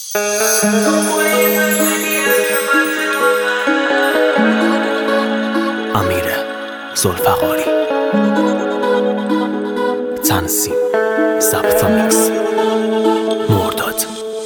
امیر ذوالفقاری، تنظیم ضبط میکس مرداد.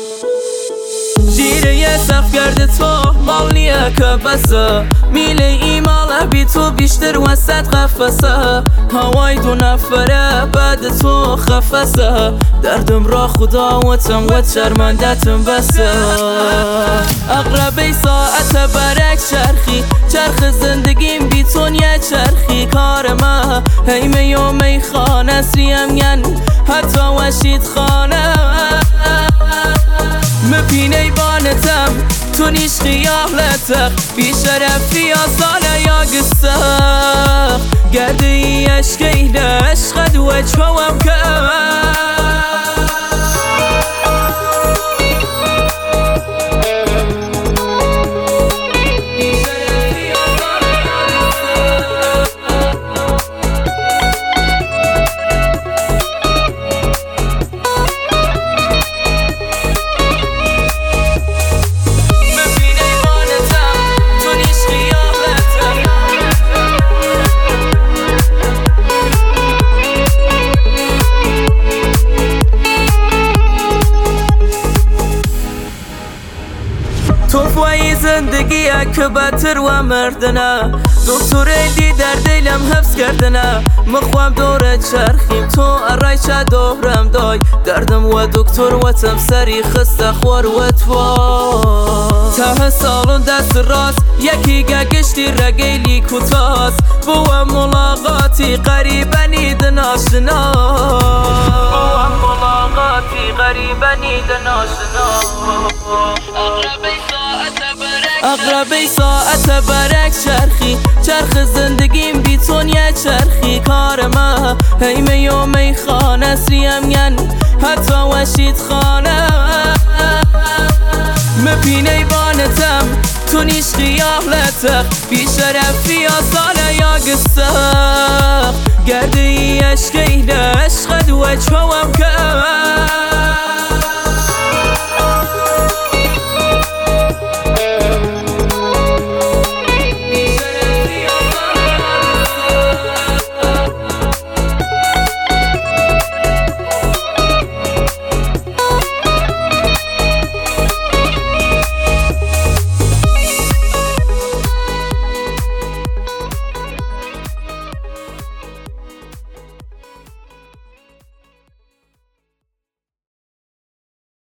جیره صف کرده تو مال نیه که بسه، میله ایماله بی تو بیشتر وسط قفسه، هوای دو نفره بعد تو خفسه، دردم را خدا وتم و شرمندتم بسه. اقربه ساعت برک چرخ زندگیم بی تو نیه چرخی کارمه، هیمه یا میخانه سریم ین حتی وشید خانه، مپینه بانتم تو نیش خیالتك بیشرفی یا ساله یا قصه، گردی عشقینه عشقد وجهوم که توفای زندگی که بتر و مردنه، دکتر ایدی در دلم حفظ کردنه، مخوام دور چرخیم تو ارایچه دورم دای، دردم و دکتر و تم سری خسته خور و ته سالون دست راست یکی گشتی رگیلی کتاس، بو ملاقاتی قریبنی دناشنا، غریبنی دناشنا. اقربه ساعت برک چرخ زندگیم بی تو نیه چرخی کارمه، هیمه یا میخانه سریم ین حتی وشید خانه، مپینه بانتم تو نیش خیالتك بیشرفی یا ساله یا قصه، گردی عشقینه عشقد وجهوم که